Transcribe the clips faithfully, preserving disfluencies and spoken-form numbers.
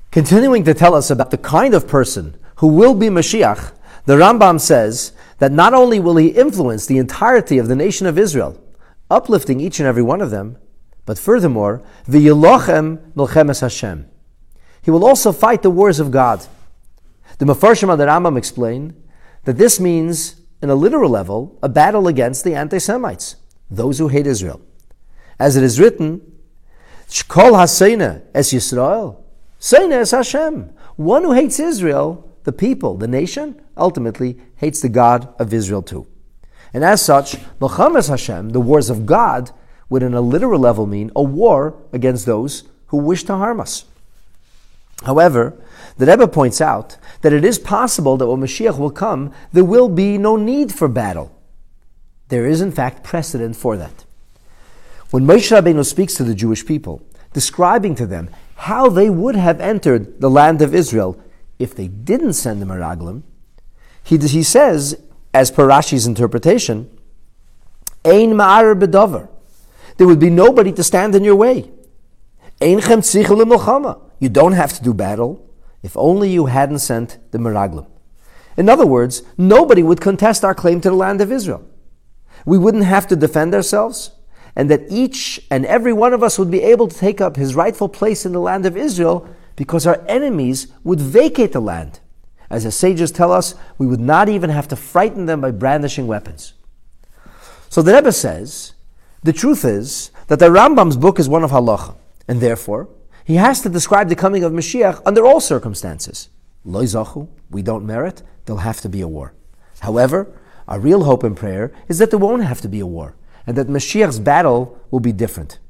Continuing to tell us about the kind of person who will be Mashiach, the Rambam says that not only will he influence the entirety of the nation of Israel, uplifting each and every one of them, but furthermore, v'yilochem milchemes Hashem. He will also fight the wars of God. The Mefarshim of the Rambam explain that this means, in a literal level, a battle against the anti-Semites, those who hate Israel. As it is written, Shkol haseina es Yisrael, seina es Hashem. One who hates Israel, the people, the nation, ultimately hates the God of Israel too. And as such, Milchemes Hashem, the wars of God, would in a literal level mean a war against those who wish to harm us. However, the Rebbe points out that it is possible that when Mashiach will come, there will be no need for battle. There is in fact precedent for that. When Moshe Rabbeinu speaks to the Jewish people, describing to them how they would have entered the land of Israel if they didn't send the Meraglim, he, he says, as per Rashi's interpretation, Ein ma'arer bedover. There would be nobody to stand in your way. Ein chem tzicha l'milchama. You don't have to do battle if only you hadn't sent the Meraglim. In other words, nobody would contest our claim to the land of Israel. We wouldn't have to defend ourselves, and that each and every one of us would be able to take up his rightful place in the land of Israel because our enemies would vacate the land. As the sages tell us, we would not even have to frighten them by brandishing weapons. So the Rebbe says, the truth is that the Rambam's book is one of halacha, and therefore, he has to describe the coming of Mashiach under all circumstances. Lo zachu, we don't merit, there'll have to be a war. However, our real hope and prayer is that there won't have to be a war, and that Mashiach's battle will be different.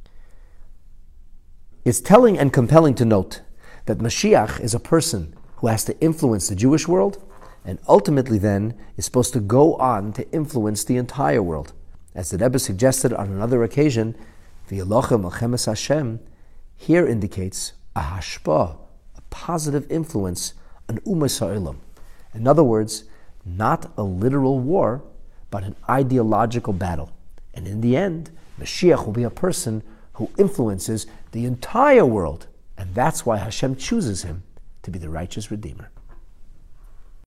It's telling and compelling to note that Mashiach is a person who has to influence the Jewish world, and ultimately then is supposed to go on to influence the entire world. As the Rebbe suggested on another occasion, V'yilochem milchemes Hashem here indicates a hashpah, a positive influence on Umas Ha'olam. In other words, not a literal war, but an ideological battle. And in the end, Mashiach will be a person who influences the entire world. And that's why Hashem chooses him to be the righteous Redeemer.